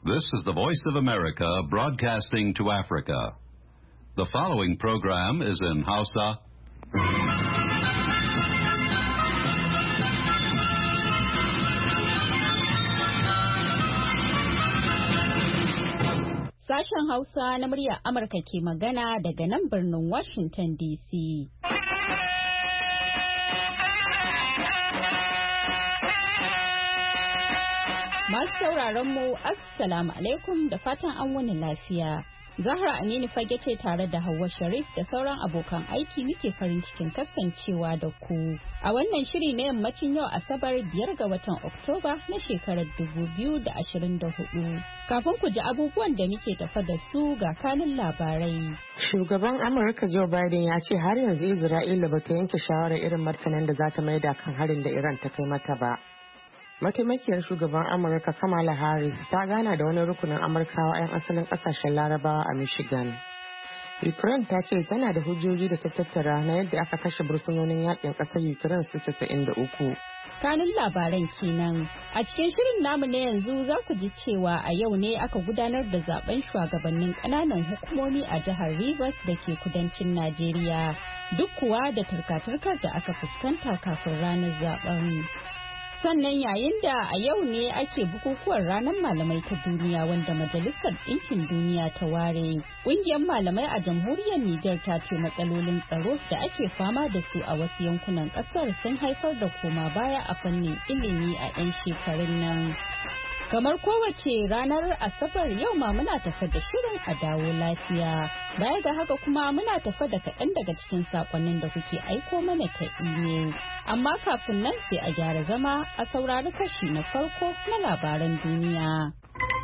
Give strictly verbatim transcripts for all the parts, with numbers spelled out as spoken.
This is the Voice of America broadcasting to Africa. The following program is in Hausa. Sashen Hausa na muryar Amurka ke magana daga nan birnin Washington D C. Masu sauraron mu Assalamu alaikum da fatan an wani lafiya. Zahra Aminu Fage ce tare da Hauwa Sharif da sauran abokan aiki muke farin cikin kasancewa da ku. A wannan shiri na yammacin yau Asabar biyar ga watan Oktoba na shekarar dubu biyu da ashirin da hudu. Kafin ku ji abubuwan da muke tafa da su ga kanun labarai. Shugaban Amurka Joe Biden ya ce har yanzu Isra'ila ba ta yanke shawarar irin martanin da za ta maida kan harin da Iran ta kai mata ba. Mataimakiyar shugaban Amurka Kamala Harris ta gana da wani rukunin Amurkawa 'yan asalin kasashen Larabawa a Michigan. Ukraine ta ce tana da hujjoji da ta tattara na yadda aka kashe bursunonin yakin ƙasar Ukraine su casa'in da uku. Kanun labaran kenan. A cikin shirin namu na yanzu za ku ji cewa a yau ne aka gudanar da zaben shugabannin ƙananan hukumomi a jihar Rivers da ke kudancin Najeriya. Duk kuwa da turka-turkar da aka fuskanta kafin ranar zaben. Sannan yayin da a yau ne ake bukukuwar ranar malamai ta duniya wanda Majalisar Ɗinkin Duniya ta ware. Ƙungiyar malamai a jamhuriyar Nijar ta ce matsalolin tsaro da ake fama da su a wasu yankunan ƙasar sun haifar da koma baya a fannin ilimi a 'yan shekarun nan. Kamar kowace ranar Asabar yau ma muna tafa da shirin a dawo lafiya. Baya ga haka kuma muna tafa da kaɗan daga cikin saƙonnin da kuke aiko mana ta imel. Amma kafin nan sai a gyara zama a saurari kashi na farko na labaran duniya.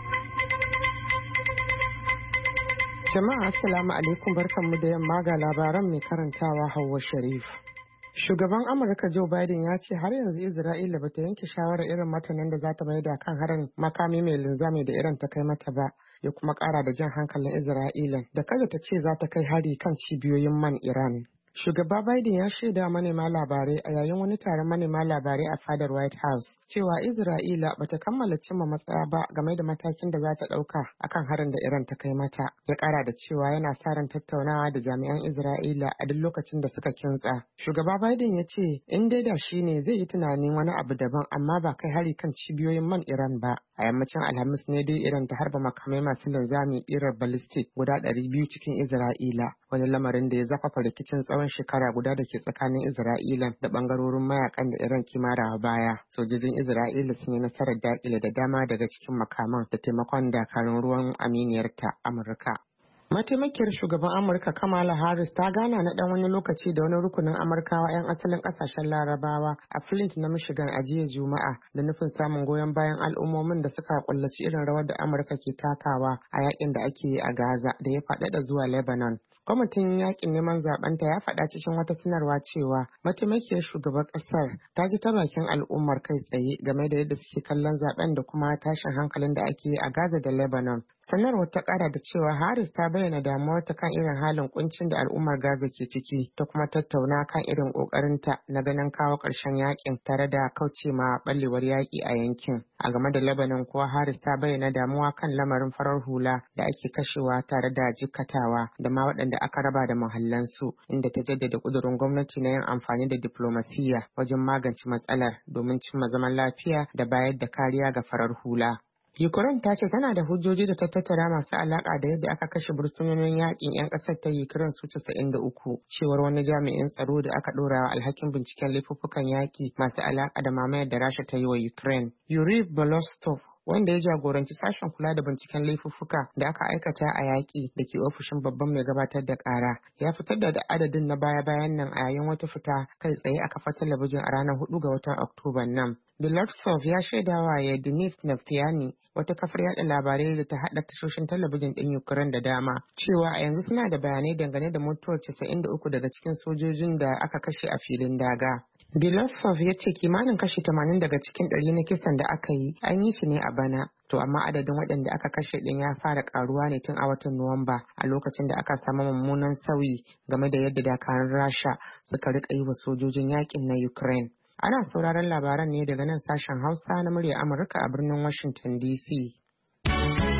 Jama'a assalamu alaikum barkanmu da yamma ga labaran mai karantawa Hauwa Sharif. Shugaban Amurka Joe Biden ya ce har yanzu Isra'ila bata yanke shawarar irin martanin da za ta maida kan harin makami mai linzami da Iran ta kai mata ba, ya kuma kara da jan hankalin Isra'ila da kada ta ce za ta kai hari kan cibiyoyin man Iran. Shugaba Biden ya shaida manema labarai a yayin wani taron manema labarai a fadar White House cewa Isra'ila bata kammala cimma matsaya ba game da matakin da za ta ɗauka akan harin da Iran ta kai mata. Ya ƙara da cewa yana sa ran tattaunawa da jami'an Isra'ila a duk lokacin da suka kintsa. Shugaba Biden ya ce in dai da shi ne zai yi tunanin wani abu daban amma ba kai hari kan cibiyoyin man Iran ba. A yammacin Alhamis ne dai Iran ta harba makamai masu linzami irin ballistic guda ɗari biyu cikin Isra'ila. Wani lamarin da ya zafafa rikicin tsawon shekara guda da ke tsakanin Isra'ila da bangarorin mayakan da Iran ke marawa baya. Sojojin Isra'ila sun yi nasarar dakile da dama daga cikin makaman da taimakon dakarun ruwan aminiyarta Amurka. Mataimakiyar shugaban Amurka Kamala Harris ta gana na dan wani lokaci da wani rukunin Amurkawa 'yan asalin kasashen Larabawa a Flint na Michigan a jiya Juma'a da nufin samun goyon bayan al'ummomin da suka kullaci irin rawar da Amurka ke takawa a yakin da ake yi a Gaza da ya faɗaɗa zuwa Lebanon. Kwamitin yakin neman zabenta ya faɗa cikin wata sanarwa cewa mataimakiyar shugaban ƙasar ta ji ta bakin al'ummar kai tsaye game da yadda suke kallon zaben da kuma tashin hankalin da ake yi a Gaza da Lebanon. Sanarwar ta ƙara da cewa Harris ta bayyana damuwarta kan irin halin kuncin da al'ummar Gaza ke ciki ta kuma tattauna kan irin ƙoƙarinta na ganin kawo ƙarshen yakin tare da kauce ma ɓallewar yaƙi a yankin. A game da Lebanon kuwa Harris ta bayyana damuwa kan lamarin farar hula da ake kashewa tare da jikkatawa da ma waɗanda aka raba da muhallansu, inda ta jaddada ƙudurin gwamnati na yin amfani da diflomasiyya wajen magance matsalar domin cimma zaman lafiya da bayar da kariya ga farar hula. Ukraine ta ce tana da hujjoji da ta tattara masu alaka da yadda aka kashe bursunonin yakin 'yan ƙasar ta Ukraine su casa'in da uku, cewar wani jami'in tsaro da aka ɗora wa alhakin binciken laifuffukan yaƙi masu alaka da mamayar da Rasha ta yi wa Ukraine. Yuri Bolostov, wanda ya jagoranci sashen kula da binciken laifuffuka da aka aikata a yaƙi da ke ofishin babban mai gabatar da ƙara, ya fitar da adadin na baya-bayan nan a yayin wata fita kai tsaye a kafar talabijin a ranar hudu ga watan Oktoban nan. Belarusov ya shaidawa ya Denis Naftiyani, wata kafar yada labarai da ta haɗa tashoshin talabijin ɗin Ukraine da dama, cewa a yanzu suna da bayanai dangane da mutuwar casa'in da uku daga cikin sojojin da aka kashe a filin daga. Belarusov ya ce kimanin kashi tamanin daga cikin ɗari na kisan da aka yi an yi shi ne a bana. To amma adadin waɗanda aka kashe ɗin ya fara ƙaruwa ne tun a watan Nuwamba, a lokacin da aka samu mummunan sauyi game da yadda dakarun Rasha suka riƙa yi wa sojojin yaƙin na Ukraine. Ana sauraron labaran ne daga nan sashen Hausa na murya Amurka a birnin Washington D C.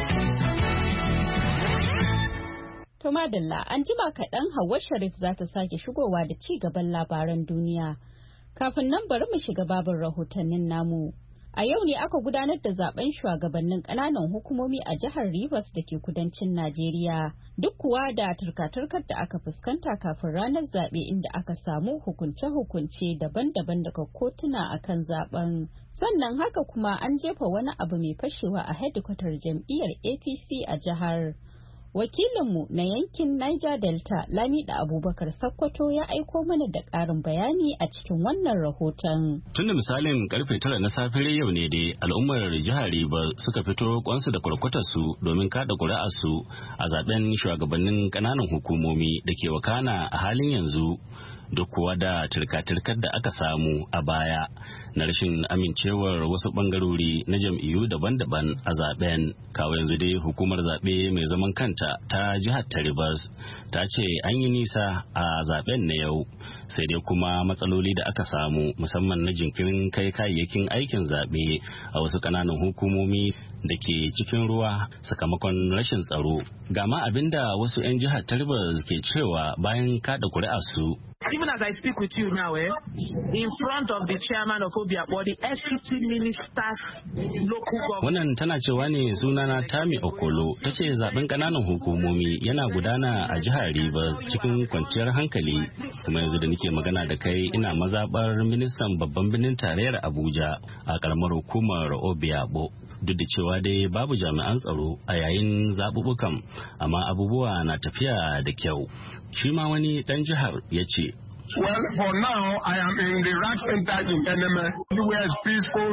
To madalla an jima kaɗan Hauwa Sharif za ta sake shigowa da ci gaban labaran duniya. Kafin nan bari mu shiga babin rahotannin namu. A yau ne aka gudanar da zaben shugabannin ƙananan hukumomi a jihar Rivers da ke kudancin Najeriya. Duk kuwa da turka-turkar da aka fuskanta kafin ranar zaɓe inda aka samu hukunce-hukunce daban-daban daga kotuna akan zaben. Sannan haka kuma an jefa wani abu mai fashewa a hedikwatar jam'iyyar A P C a jihar. Wakilinmu na yankin Niger Delta Lamida Abubakar Sakkwato ya aiko mana da ƙarin bayani a cikin wannan rahoton. Tun da misalin karfe tara na safiyar yau ne dai al'ummar jihar Rivers suka fito kwansu da kwarkwatarsu domin kada ƙuri'arsu a zaben shugabannin ƙananan hukumomi da ke wakana a halin yanzu. Duk kuwa da turka-turkar da aka samu a baya na rashin amincewar wasu bangarori na jam'iyyu daban-daban a zaben. Kawo yanzu dai hukumar zaɓe mai zaman kanta ta jihar ta Rivers ta ce an yi nisa a zaben na yau, sai dai kuma matsaloli da aka samu musamman na jinkirin kai kayayyakin aikin zaɓe a wasu ƙananan hukumomi da ke cikin ruwa sakamakon rashin tsaro. Gama abinda wasu 'yan jihar ta Rivers ke cewa bayan kada kuri'arsu. Even as I speak with you now, eh, in front of the chairman of Obiakpo, the S C T ministers, local government. Wannan tana cewa ne sunana Tami Okolo, ta ce zaben kananan hukumomi yana gudana a jihar Rivers cikin kwanciyar hankali. Kuma yanzu da nake magana da kai ina mazabar ministan babban birnin tarayyar Abuja a karamar hukumar Obiakpo. Duk da cewa dai babu jami'an tsaro a yayin zaɓuɓɓukan, amma abubuwa na tafiya da kyau. Shi ma wani ɗan jihar ya ce, Well, for now, I am in the Rack Center in Eneme, where it's peaceful.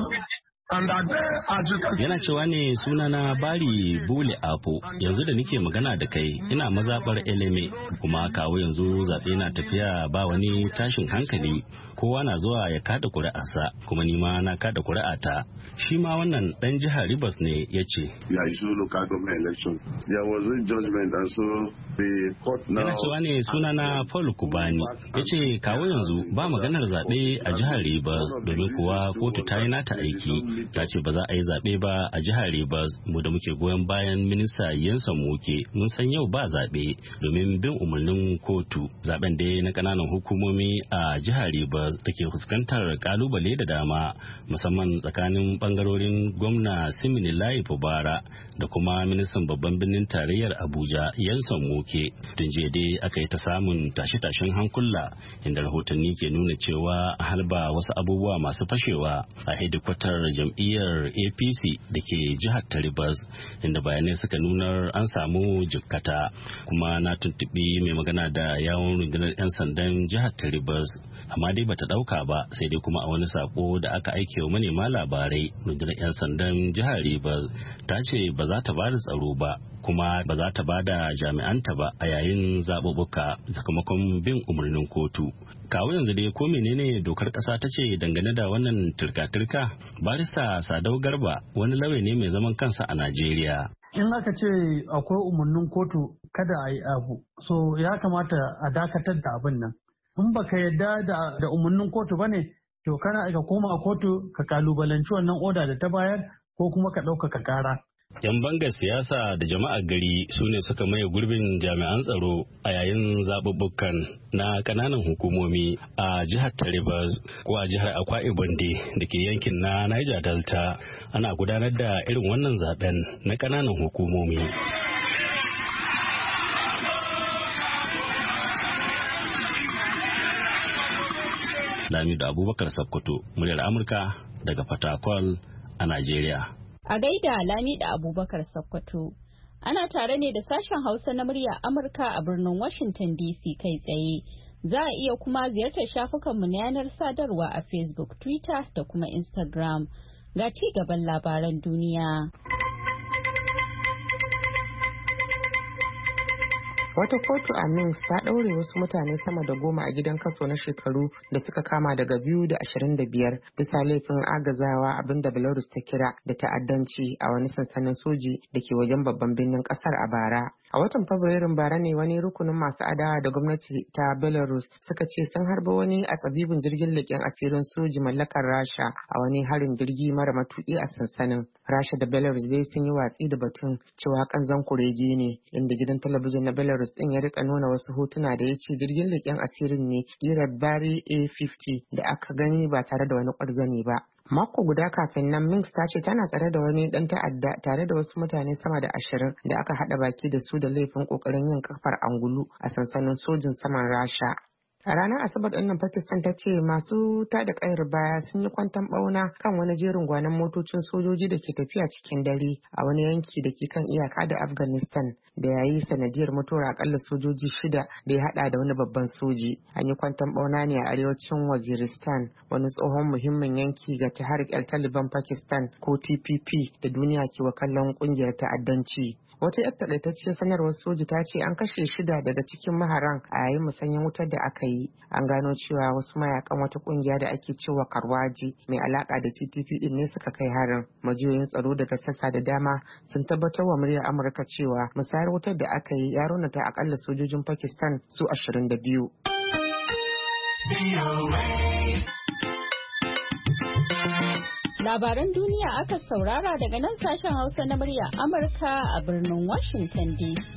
Yana cewa ne sunana Bari Bule Apo, yanzu da nake magana da kai ina mazaɓar Eleme, kuma kawo yanzu zaɓe na tafiya ba wani tashin hankali, kowa na zuwa ya kada kuri'arsa, kuma ni ma na kada kuri'ata. Shi ma wannan ɗan jihar Rivers ne ya ce. Yana cewa ne sunana Paul Kubani, ya ce kawo yanzu ba maganar zaɓe a jihar Rivers domin kuwa kotu ta yi nata aiki. Ta ce ba za a yi zaɓe ba a jihar Rivers, mu da muke goyon bayan minista Yansan Muke mun san yau ba zaɓe domin bin umarnin kotu. Zaɓen dai na ƙananan hukumomi a jihar Rivers da ke fuskantar kalubale da dama musamman tsakanin bangarorin gwamna Siminilayi Fubara da kuma ministan babban birnin tarayyar Abuja Yansan Muke. Tun jiya dai aka yi ta samun tashe-tashen hankula inda rahotanni ke nuna cewa a halba wasu abubuwa masu fashewa a hedikwatar jam'iyyar A P C da ke jihar ta Rivers, inda bayanai suka nunar an samu jikkata. Kuma na tuntuɓi mai magana da yawon rundunar 'yan sandan jihar ta Rivers, amma dai bata ɗauka ba, sai dai kuma a wani sako da aka aike wa manema labarai rundunar 'yan sandan jihar Rivers ta ce ba za ta ba da tsaro ba kuma ba za ta ba da jami'anta ba a yayin zaɓuɓɓuka sakamakon bin umarnin kotu. Kawo yanzu dai ko menene dokar ƙasa ta ce dangane da wannan turka-turka? Barista Sadau Garba wani lauya ne mai zaman kansa a Najeriya. In aka ce akwai umarnin kotu kada a yi abu, so ya kamata a dakatar da abin nan. In baka yarda da umarnin kotu bane, to kana ka koma kotu ka kalubalanci wannan oda da ta bayar ko kuma ka ɗaukaka ƙara. Yan bangar siyasa da jama'ar gari su ne suka maye gurbin jami'an tsaro a yayin zaɓuɓɓukan na ƙananan hukumomi a jihar ta Rivers ko a jihar Akwa Ibom da ke yankin na Niger Delta. Ana gudanar da irin wannan zaben na ƙananan hukumomi. Lamido Abubakar Sakkwato, muryar Amurka daga Fatakwal a Najeriya. A gaida Lamida Abubakar Sakkwato. Ana tare ne da sashen Hausa na murya Amurka a birnin Washington D C kai tsaye. Za a iya kuma ziyartar shafukanmu na yanar sadarwa a Facebook, Twitter da kuma Instagram. Ga ci gaban labaran duniya. Wata kotu a Minsk ta ɗaure wasu mutane sama da goma a gidan kaso na shekaru da suka kama daga biyu da ashirin da biyar bisa laifin agazawa abin da Belarus ta kira da ta'addanci a wani sansanin soji da ke wajen babban birnin ƙasar a bara. A A watan Fabrairun bara ne wani rukunin masu adawa da gwamnati ta Belarus suka ce sun harba wani a tsabibin jirgin leƙen asirin soji mallakar Rasha a wani harin jirgi mara matuƙi a sansanin. Rasha da Belarus dai sun yi watsi da batun cewa kanzan kurege ne, inda gidan talabijin na Belarus din ya rika nuna wasu hotuna da ya ce jirgin leƙen asirin ne kirar Bari A fifty da aka gani ba tare da wani ƙwarzane ba. Mako guda kafin nan Minsk ta ce tana tsare da wani dan ta'adda tare da wasu mutane sama da ashirin da aka hada baki da su da laifin kokarin yin kafar angulu a sansanin sojin saman Rasha. A ranar Asabar ɗinnan Pakistan ta ce masu tada kayar baya sun yi kwanton bauna kan wani jerin gwanon motocin sojoji da ke tafiya cikin dare a wani yanki da ke kan iyaka da Afghanistan da yayi sanadiyar mutuwar akalla sojoji shida da ya hada da wani babban soji. An yi kwanton bauna ne a arewacin Waziristan, wani tsohon muhimmin yanki ga Tehrik el-Taliban Pakistan ko T P P da duniya ke wa kallon kungiyar ta'addanci. Wata yar takaitacciyar sanarwar soji ta ce an kashe shida daga cikin maharan a yayin musanyen wutar da aka yi. An gano cewa wasu mayakan wata kungiya da ake cewa Karwaji mai alaka da T T P din ne suka kai harin. Majiyoyin tsaro daga sassa da dama sun tabbatar wa muryar Amurka cewa musayar wutar da aka yi ya raunata akalla sojojin Pakistan su ashirin da biyu. Labaran duniya aka saurara daga nan sashen Hausa na murya Amurka a birnin Washington D C.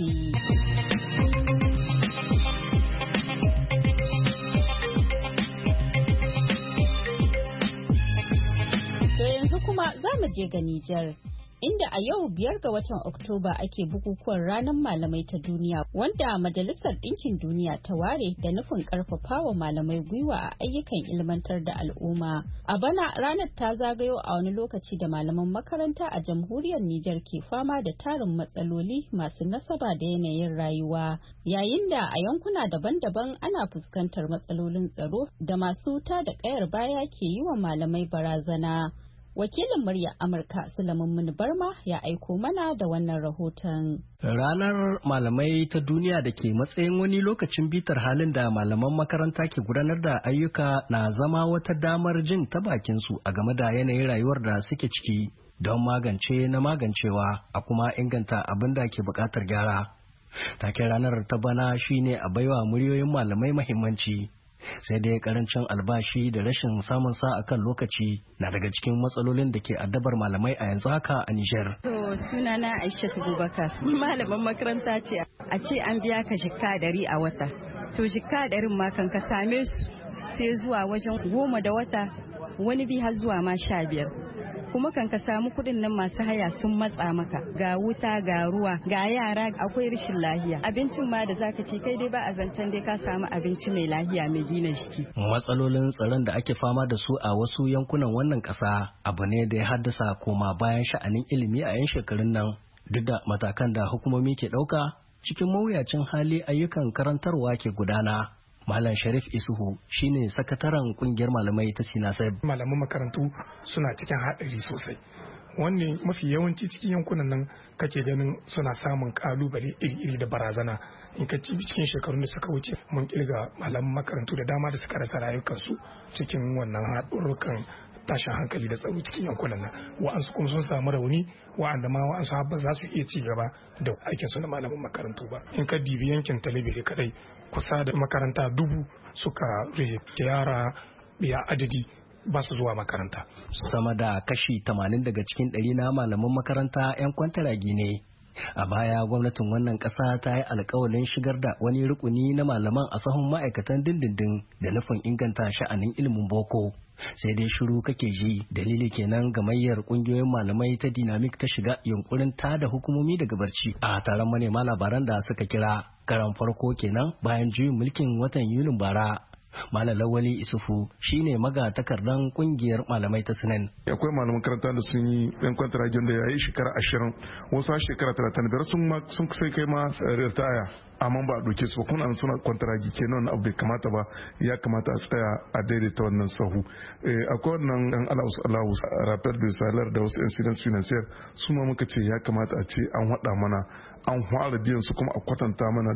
To yanzu kuma za mu je ga Nijar. Inda a yau biyar ga watan Oktoba ake bukukuwan ranar malamai ta duniya wanda Majalisar Ɗinkin Duniya ta ware da nufin ƙarfafawa malamai gwiwa a ayyukan ilmantar da al'umma. A bana ranar ta zagayo a wani lokaci da malaman makaranta a jamhuriyar Nijar ke fama da tarin matsaloli masu nasaba da yanayin rayuwa. Yayin da a yankuna daban-daban ana fuskantar matsalolin tsaro da masu tada ƙayar baya ke yi wa malamai barazana. Wakilin murya Amurka Sulaiman Muni Barma ya aiko mana da wannan rahoton. Ranar malamai ta duniya da ke matsayin wani lokacin bitar halin da malaman makaranta ke gudanar da ayyuka na zama wata damar jin ta bakinsu a game da yanayin rayuwar da suke ciki don magance na magancewa a kuma inganta abin da ke bukatar gyara. Taken ranar ta bana shine a baiwa muryoyin malamai mahimmanci. Sai dai karancin albashi da rashin samun sa a kan lokaci na daga cikin matsalolin da ke addabar malamai a yanzu haka a Nijar. To sunana Aishatu Bubakar, malaman makaranta ce a ce an biya ka shikka ɗari a wata. To shikka ɗarin ma kan ka same su sai zuwa wajen goma da wata, wani bi har zuwa ma sha biyar. Kuma kan ka samu kuɗin nan masu haya sun matsa maka, ga wuta ga ruwa ga yara, akwai rashin lahiya, abincin ma da zaka ci kai dai ba a zancen dai ka samu abinci mai lahiya mai gina jiki. Matsalolin tsaron da ake fama da su a wasu yankunan wannan ƙasa abu ne da ya haddasa koma bayan sha'anin ilimi a 'yan shekarun nan, duk da matakan da hukumomi ke ɗauka cikin mawuyacin hali ayyukan karantarwa ke gudana. Malam Sharif Isuhu shine sakataren kungiyar malamai ta Sinasai. Malaman makarantu suna cikin haɗari sosai. Wanne mafi yawanci cikin yankunan nan kake ganin suna samun kalubale iri-iri da barazana. In ka ci cikin shekarun da suka wuce mun kirga malaman makarantu da dama da suka rasa rayukansu cikin wannan haɗurrukan tashin hankali da tsaro cikin yankunan nan. Wa'ansu kuma sun samu rauni, wa'anda ma wa'ansu ba za su iya ci gaba da aikinsu na malaman makarantu ba. In ka dibi yankin Talabere kadai kusa da makaranta dubu suka rufe yara biya adadi ba su zuwa makaranta. Sama da kashi tamanin daga cikin ɗari na malaman makaranta 'yan kwantaragi ne. A baya gwamnatin wannan ƙasa ta yi alkawalin shigar da wani rukuni na malaman a sahun ma'aikatan dindindin da nufin inganta sha'anin ilimin boko. Sai dai shiru kake ji, dalili kenan gamayyar kungiyoyin malamai ta Dynamic ta shiga yunkurin tada hukumomi daga barci a taron manema labaran da suka kira karan farko kenan bayan juyin mulkin watan Yulin bara. Malam Lawali Isufu shine maga takardan kungiyar malamai ta Sinan. Akwai malaman makaranta da sun yi yan kwantaragen da yayi shekara ashirin, wasu shekara talatin biyar sun ma sun sai kai ma ritaya, amma ba a doke su ba, kuma suna kwantaragi kenan abu bai kamata ba, ya kamata a tsaya a daidaita wannan sahu. Akwai wannan yan alawus alawus rapper de salaire da wasu incidents financier, su ma muka ce ya kamata a ce an hada mana an fara biyan su kuma a kwatanta mana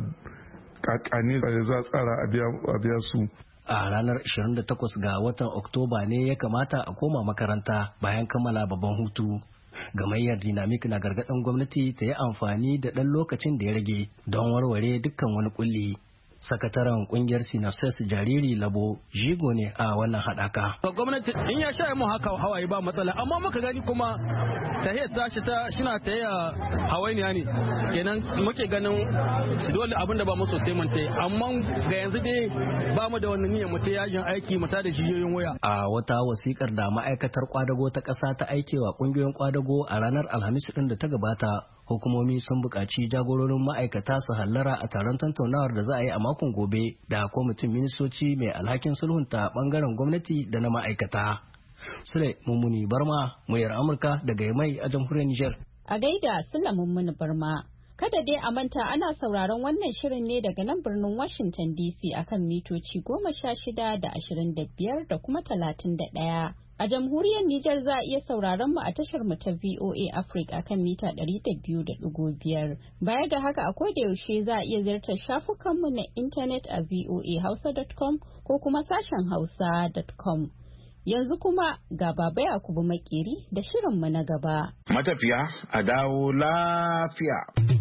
kakani da za a tsara a biya su. A ranar ashirin da takwas ga watan Oktoba ne ya kamata a koma makaranta bayan kammala babban hutu. Gamayyar Dynamic na gargaɗin gwamnati ta yi amfani da ɗan lokacin da ya rage don warware dukkan wani kulli. Sakataren kungiyar Sinapses Jariri Labo jigo ne a wannan haɗaka. Gwamnati in ya sha mu haka hawaye ba matsala, amma muka gani kuma tahiyar tashi ta shina ta yi hawainiya ne, kenan muke ganin dole abin da ba mu sosai mun tai, amma ga yanzu dai ba mu da wannan niyyar mu ta yajin aiki mu ta da jijiyoyin waya. A wata wasikar da ma'aikatar kwadago ta ƙasa ta aikewa kungiyoyin kwadago a ranar Alhamis din da ta gabata, hukumomi sun buƙaci jagororin ma'aikata su hallara a taron tantaunawar da za a yi a makon gobe da kwamitin ministoci mai alhakin sulhunta bangaren gwamnati da na ma'aikata. Sule Mummuni Barma, muryar Amurka daga Yamai a jamhuriyar Nijar. A gaida Sule Mummuni Barma. Kada dai a manta ana sauraron wannan shirin ne daga nan birnin Washington D C akan mitoci goma sha shida da ashirin da biyar da kuma talatin da ɗaya. A jamhuriyar Nijar za a iya sauraron mu a tashar mu ta V O A Africa akan mita ɗari da biyu da ɗigo biyar. Baya ga haka a koda yaushe za a iya ziyartar shafukan mu na intanet a voa hausa dot com ko kuma sashen hausa dot com. Yanzu kuma ga Baba Yakubu Makeri da shirin mu na gaba. Matafiya a dawo lafiya.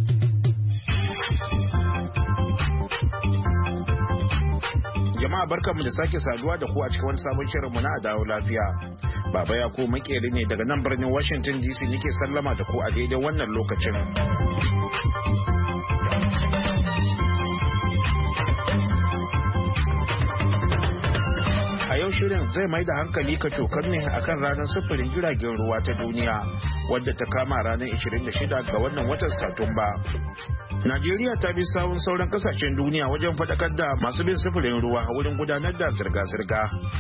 Jama'a barkanmu da sake saduwa da ku a cikin wani sabon shirinmu na dawo lafiya. Baba Yakubu Makeri ne daga nan birnin Washington D C nake sallama da ku a daidai wannan lokacin. A yau shirin zai mai da hankali ka cokar ne akan ranar sufurin jiragen ruwa ta duniya wadda ta kama ranar ishirin da shida ga wannan watan Satumba. Najeriya ta bi sawun sauran kasashen duniya wajen faɗakar da masu bin sufurin ruwa wurin gudanar da zirga-zirga.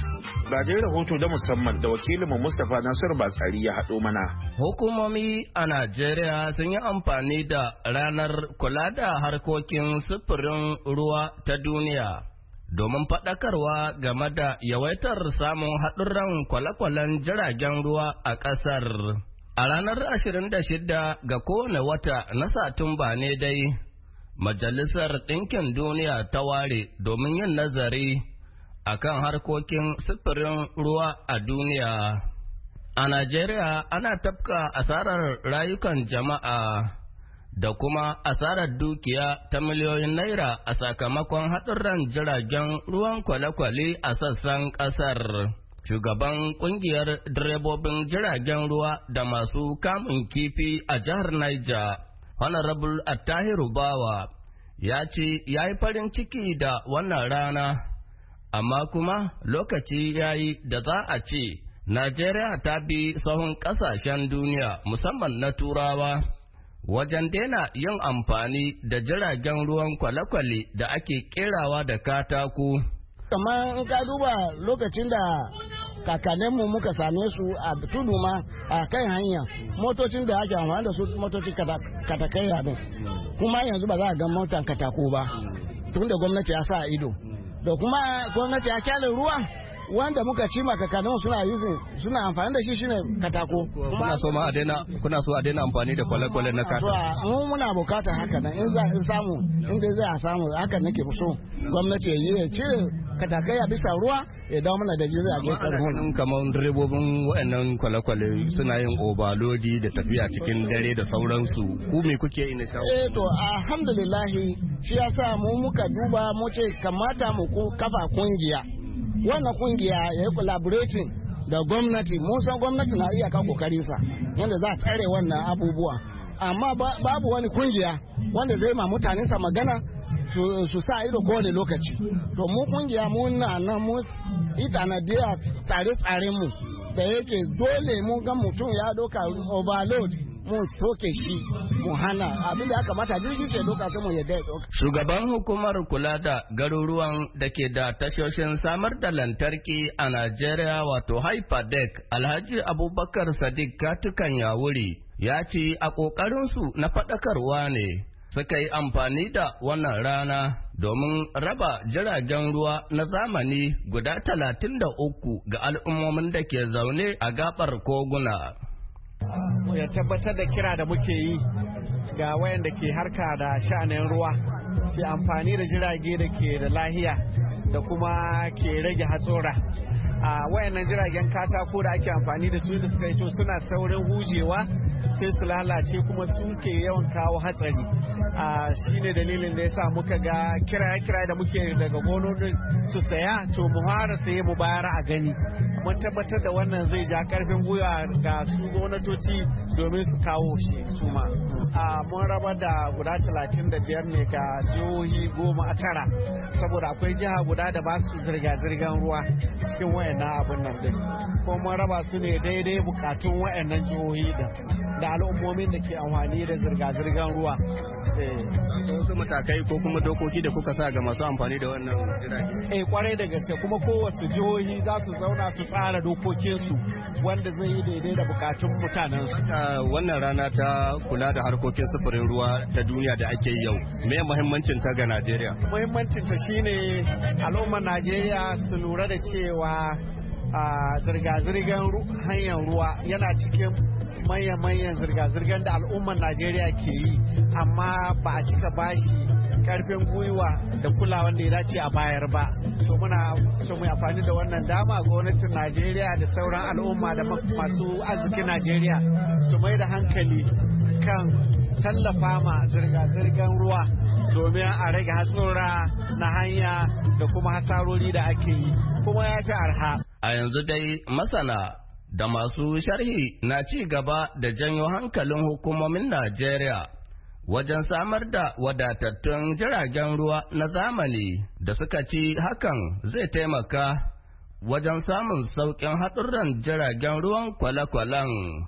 Ga dai rahoto da musamman da wakilinmu Mustapha Nasir Batsari ya haɗo mana. Hukumomi a Najeriya sun yi amfani da ranar kula da harkokin sufurin ruwa ta duniya domin faɗakarwa game da yawaitar samun haɗurran kwale-kwalen jiragen ruwa a ƙasar. A ranar ashirin da shida ga kowane wata na Satumba ne dai, Majalisar Ɗinkin Duniya ta ware domin yin nazari a kan harkokin sufurin ruwa a duniya. A Najeriya ana tafka asarar rayukan jama'a da kuma asarar dukiya ta miliyoyin naira a sakamakon haɗurran jiragen ruwan kwale-kwale a sassan ƙasar. Shugaban ƙungiyar direbobin jiragen ruwa da masu kamun kifi a jihar Niger, Honorable Attahiru Bawa, ya ce ya yi farin ciki da wannan rana, amma kuma lokaci ya yi da za a ce Najeriya ta bi sahun ƙasashen duniya musamman na Turawa wajen daina yin amfani da jiragen ruwan kwale-kwale da ake kerawa da katako. Kamar in ka duba lokacin da kakanninmu muka same su a tudu ma a kan hanya, motocin da ake amfani da su motocin katakai abin, kuma yanzu ba za a ga motan katako ba tun da gwamnati ya sa ido, da kuma gwamnati ya kyale ruwa wanda muka ci makakannin suna using suna amfani da shi shine katako. Kuna so ma a daina kuna so a daina amfani da kwale-kwale na katako? Mu muna bukata haka nan in za in samu in dai za a samu haka nake so gwamnati ya yi ya cire katakai a bisa ruwa ya dawo mana da jiragen karfin. Kamar direbobin waɗannan kwale-kwale suna yin obalodi da tafiya cikin dare da sauransu. Ku me kuke yi na shawo? Eh to alhamdulillah shi yasa mu muka duba mu ce kamata mu kafa kungiya. Wannan kungiya ya yi collaborating da gwamnati, mun san gwamnati na iya kan kokari sa yadda za a tsare wannan abubuwa, amma babu wani kungiya wanda zai ma mutanen sa magana su sa ido kowane lokaci. To mu kungiya mun na nan mu ita na da tsare-tsaren mu da yake dole mun ga mutum ya doka overload mu soke shi mu hana abin da aka mata jirgi ke doka sai mu yadda ya doka. Shugaban hukumar kula da garuruwan da ke da tashoshin samar da lantarki a Najeriya wato Hyperdeck Alhaji Abubakar Sadiq Katukan Yawuri ya ce a ƙoƙarinsu na faɗakarwa ne suka yi amfani da wannan rana domin raba jiragen ruwa na zamani guda talatin da uku ga al'ummomin da ke zaune a gabar koguna. Ya tabbatar da kira da muke yi ga wayanda ke harka da sha'anin ruwa su amfani da jirage da ke da lahiya da kuma ke rage hatsora. A wayannan jiragen katako da ake amfani da su da suka yi suna saurin hujewa sai su lalace kuma suke yawan kawo hatsari. a shine dalilin da ya sa muka ga kiraye-kiraye da muke daga gononin su saya to mu fara saye mu bayar a gani. Mun tabbatar da wannan zai ja karfin gwiwa ga su gwamnatoci domin su kawo shi su ma. Mun raba da guda talatin da biyar ne ga jihohi goma a tara saboda akwai jiha guda da ba su zirga-zirgar ruwa cikin wayannan abin nan din. Kuma mun raba su ne daidai bukatun wayannan jihohi din da al'ummomin da ke amfani da zirga-zirgar ruwa. Wasu matakai ko kuma dokoki da kuka sa ga masu amfani da wannan jirage? Eh kwarai da gaske kuma kowace jihohi za su zauna su tsara dokokinsu wanda zai yi daidai da bukatun mutanensu. Wannan rana ta kula da harkokin sufurin ruwa ta duniya da ake yau, me muhimmancin ta ga Najeriya? Muhimmancin ta shine al'ummar Najeriya su lura da cewa zirga-zirgar hanyar ruwa yana cikin manya-manyan zirga-zirgar da al'ummar Najeriya ke yi, amma ba a cika bashi karfin gwiwa da kulawan da ya dace a bayar ba. To muna so mu amfani da wannan dama gwamnatin Najeriya da sauran al'umma da masu arzikin Najeriya su mai da hankali kan tallafa ma zirga-zirgar ruwa domin a rage hatsura na hanya da kuma hasarori da ake yi, kuma ya fi arha. A yanzu dai masana da masu sharhi na ci gaba da janyo hankalin hukumomin Najeriya wajen samar da wadatattun jiragen ruwa na zamani da suka ci hakan zai taimaka wajen samun sauƙin haɗurran jiragen ruwan kwale-kwalen.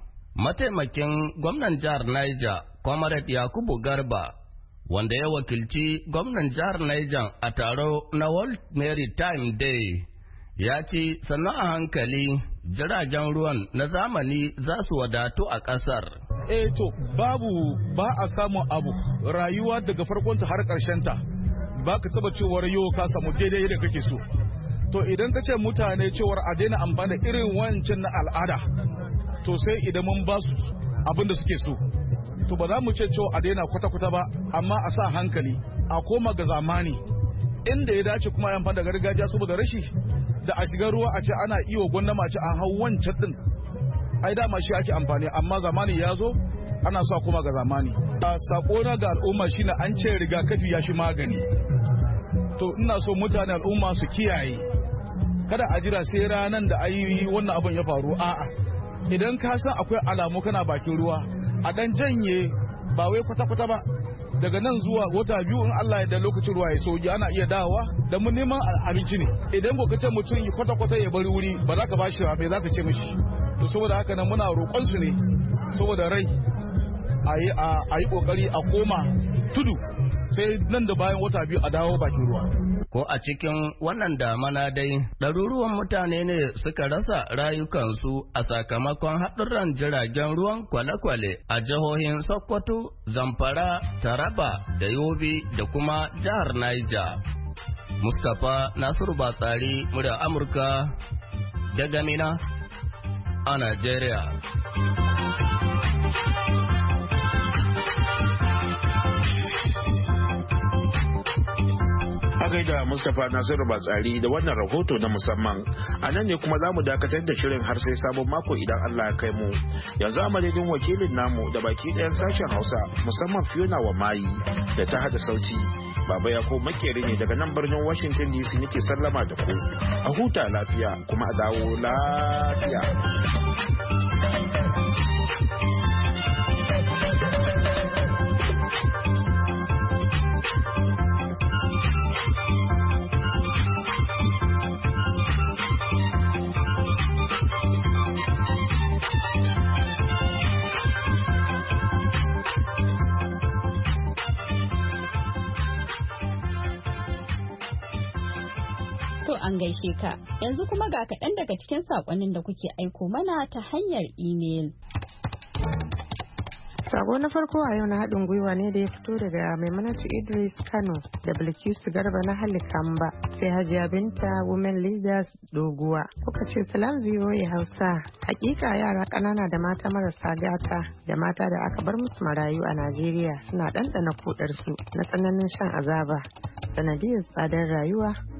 Mataimakin gwamnan jihar Niger, Comrade Yakubu Garba, wanda ya wakilci gwamnan jihar Niger a taro na World Maritime Day, ya ce sannu a hankali jiragen ruwan na zamani za su wadatu a ƙasar. Eh to babu ba a samun abu rayuwa daga farkonta har ta ba ka taba cewar yau ka samu daidai da kake so. To idan ka ce mutane cewar a daina amfani da irin wancan na al'ada to sai idan mun ba su abin da suke so. To ba za mu ce cewa a daina kwata-kwata ba, amma a sa hankali a koma ga zamani inda ya dace kuma a amfani da gargajiya saboda rashi da a shiga ruwa a ce ana iyo gwandama a ce an hau wancan din, ai dama shi ake amfani, amma zamani ya zo ana sa kuma ga zamani. Sako na ga al'umma shine an ce rigakafi ya shi magani. To ina so mutane al'umma su kiyaye, kada a jira sai ranan da ayi wannan abin ya faru. A'a, idan ka san akwai alamu kana bakin ruwa a dan janye, ba wai kwata-kwata ba. Daga nan zuwa wata biyu in Allah ya da lokacin ruwa ya soji ana iya dawowa da mun neman abinci ne. Idan ko kace mutum ya kwata-kwata ya bari wuri ba za ka bashi ba, bai za ka ce mishi. To saboda haka nan muna roƙon su ne saboda rai a yi ƙoƙari a koma tudu sai nan da bayan wata biyu a dawo bakin ruwa. Ko a cikin wannan damana dai, ɗaruruwan mutane ne suka rasa rayukansu a sakamakon haɗurran jiragen ruwan kwale-kwale a jihohin Sokoto, Zamfara, Taraba da Yobe da kuma jihar Niger. Mustapha Nasiru Batsari, murya Amurka daga Mina a Najeriya. A gaida Mustapha Nasiru Batsari da wannan rahoto na musamman. A nan ne kuma za mu dakatar da shirin har sai sabon mako idan Allah ya kai mu. Yanzu a madadin wakilin namu da baki ɗayan sashen Hausa musamman Fiona wa Mayi da ta hada sauti. Baba ya ko makeri ne daga nan birnin Washington D C nake sallama da ku. A huta lafiya kuma a dawo lafiya. An gaishe ka. Yanzu kuma ga kaɗan daga cikin saƙonnin da kuke aiko mana ta hanyar imel. Sako na farko a yau na haɗin gwiwa ne da ya fito daga Maimunatu Idris Kano da Bilkisu Garba na Halikamba sai Hajiya Binta Women Leaders Doguwa. Kuka ce salam V O A Hausa. Hakika yara ƙanana da mata marasa gata da mata da aka bar musu marayu a Najeriya suna ɗanɗana kuɗarsu na tsananin shan azaba sanadiyar tsadar rayuwa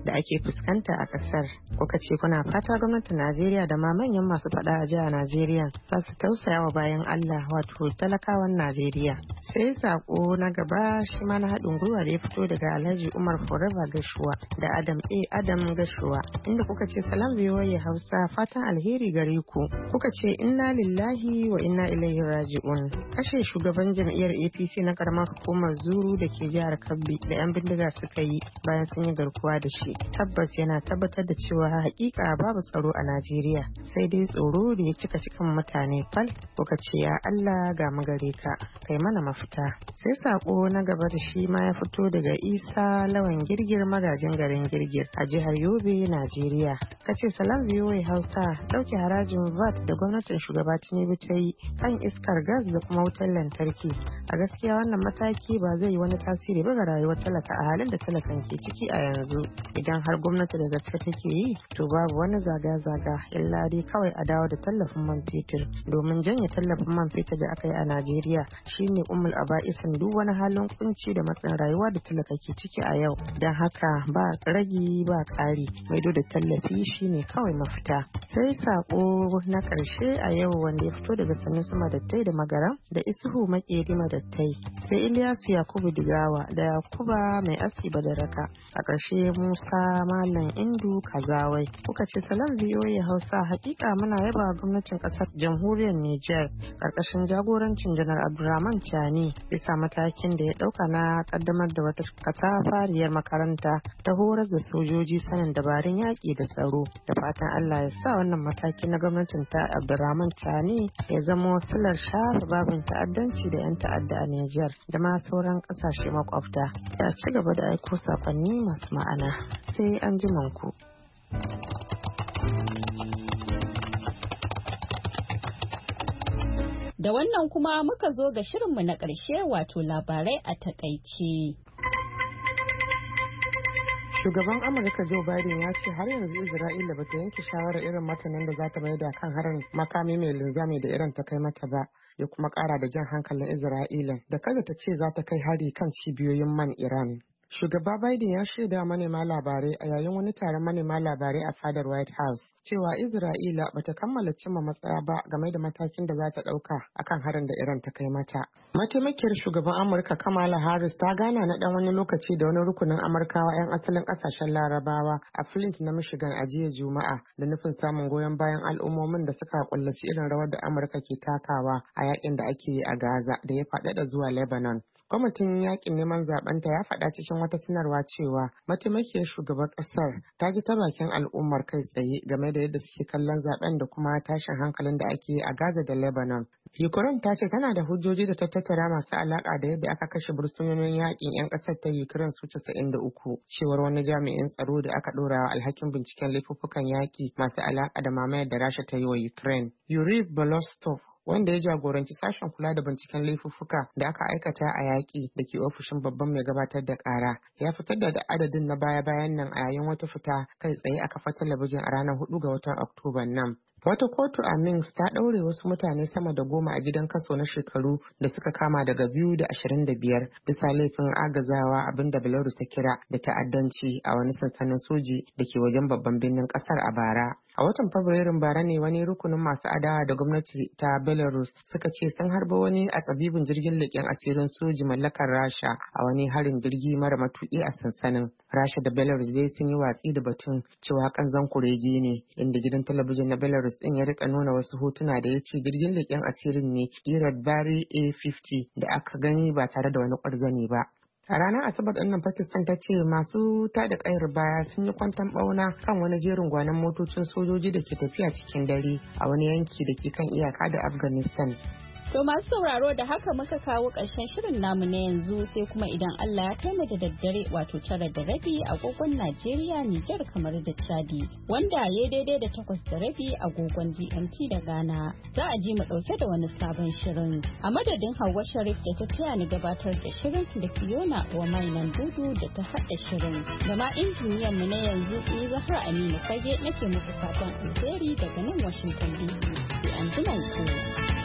da ake fuskanta a kasar. Kuka ce kuna fata gwamnatin Najeriya da ma manyan masu faɗa a jiha Najeriya za su tausaya wa bayan Allah wato talakawan Najeriya. Sai sako na gaba shi ma na haɗin gwiwa da ya fito daga Alhaji Umar Forever Gashuwa da Adam A Adam Gashuwa inda kuka ce salam biyoyi Hausa fatan alheri gare ku. Kuka ce inna lillahi wa inna ilaihi raji'un. Kashe shugaban jam'iyyar A P C na karamar hukumar Zuru da ke jihar Kabbi da 'yan bindiga suka yi bayan sun yi garkuwa da shi tabbas yana tabbatar da cewa hakika babu tsaro a Najeriya sai dai tsoro da ya cika cikin mutane fal. Kuka ce ya Allah ga magare ka kai mana mafita. Sai sako na gaba da shi ma ya fito daga Isa Lawan Girgir magajin garin Girgir a jihar Yobe Najeriya. Kace salam biyoyi Hausa dauke harajin V A T da gwamnatin shugaba Tinubu ta yi kan iskar gas da kuma wutar lantarki. A gaskiya wannan mataki ba zai yi wani tasiri ba ga rayuwar talaka a halin da talakan ke ciki a yanzu. Idan har gwamnati da gaske take yi to babu wani zaga-zaga illa dai kawai a dawo da tallafin man fetur domin janye tallafin man fetur da aka yi a Najeriya shine ummul aba'isin duk wani halin kunci da matsin rayuwa da talaka ke ciki a yau. Don haka ba ragi ba ƙari maido da tallafi shine kawai mafita. Sai sako na ƙarshe a yau wanda ya fito daga Sanusi Madattai da Magaram da Isuhu Makeri Madattai sai Ilyasu Yakubu Digawa da Yakuba Mai Aski Badaraka a ƙarshe Musa Malam Indu Kazawai. Kuka ce salam biyoyi Hausa hakika muna yaba gwamnatin ƙasar jamhuriyar Nijar ƙarƙashin jagorancin Janar Abdurrahman Chani bisa matakin da ya ɗauka na ƙaddamar da wata katafariyar makaranta ta horar da sojoji sanin dabarun yaƙi da tsaro. Da fatan Allah ya sa wannan mataki na gwamnatin ta Abdurrahman Chani ya zama silar shafe babin ta'addanci da 'yan ta'adda a Nijar da ma sauran ƙasashe makwabta. Ya ci gaba da aiko sakonni masu ma'ana. Sai an ji manku. Da wannan kuma muka zo ga shirinmu na ƙarshe wato labarai a takaice. Shugaban Amurka Joe Biden ya ce har yanzu Isra'ila ba ta yanke shawarar irin martanin da za ta maida kan harin makami mai linzami da irin ta kai mata ba, ya kuma kara da jan hankalin Isra'ila da kada ta ce za ta kai hari kan cibiyoyin man Iran. Shugaba Biden ya shaida manema labarai a yayin wani taron manema labarai a fadar White House cewa Isra'ila bata kammala cimma matsaya ba game da matakin da za ta ɗauka akan harin da Iran ta kai mata. Mataimakiyar shugaban Amurka Kamala Harris ta gana na ɗan wani lokaci da wani rukunin Amurkawa 'yan asalin ƙasashen Larabawa a Flint na Michigan a jiya Juma'a da nufin samun goyon bayan al'ummomin da suka kullaci irin rawar da Amurka ke takawa a yakin da ake yi a Gaza da ya faɗaɗa zuwa Lebanon. Kwamitin yakin neman zabenta ya faɗa cikin wata sanarwa cewa mataimakiyar shugaban ƙasar ta ji ta bakin al'ummar kai tsaye game da yadda suke kallon zaben da kuma tashin hankalin da ake yi a Gaza da Lebanon. Ukraine ta ce tana da hujjoji da ta tattara masu alaƙa da yadda aka kashe bursunonin yakin 'yan ƙasar ta Ukraine su casa'in da uku, cewar wani jami'in tsaro da aka ɗora wa alhakin binciken laifuffukan yaƙi masu alaƙa da mamayar da Rasha ta yi wa Ukraine. Yuri Bolostov wanda ya jagoranci sashen kula da binciken laifuffuka da aka aikata a yaƙi da ke ofishin babban mai gabatar da ƙara ya fitar da adadin na baya-bayan nan a yayin wata fita kai tsaye a kafar talabijin a ranar hudu ga watan Oktoba nan. Wata kotu a Minsk ta ɗaure wasu mutane sama da goma a gidan kaso na shekaru da suka kama daga biyu da ashirin da biyar bisa laifin agazawa abin da Belarus ta kira da ta'addanci a wani sansanin soji da ke wajen babban birnin ƙasar a bara. A watan Fabrairun bara ne wani rukunin masu adawa da gwamnati ta Belarus suka ce sun harba wani a tsabibin jirgin leƙen asirin soji mallakar Rasha a wani harin jirgi mara matuƙi a sansanin. Rasha da Belarus dai sun yi watsi da batun cewa kanzan kurege ne, inda gidan talabijin na Belarus din ya rika nuna wasu hotuna da ya ce jirgin leƙen asirin ne kirar Bari A fifty da aka gani ba tare da wani ƙwarzane ba. A ranar Asabar ɗin Pakistan ta ce masu tada ƙayar baya sun yi kwanton ɓauna kan wani jerin gwanon motocin sojoji da ke tafiya cikin dare a wani yanki da ke kan iyaka da Afghanistan. To masu sauraro da haka muka kawo ƙarshen shirin namu na yanzu sai kuma idan Allah ya kai mu da daddare wato tara da rabi agogon Najeriya, Nijar kamar da Chadi wanda ya daidai da takwas da rabi agogon G M T da Ghana. Za a ji mu ɗauke da wani sabon shirin. A madadin Hauwa Sharif da ta taya ni gabatar da shirin da Fiona wa mainan dudu da ta haɗa shirin. Da ma injiniyan mu na yanzu ni Zahra Aminu Fage nake muku fatan alheri daga nan Washington D C. Sai an ji ku.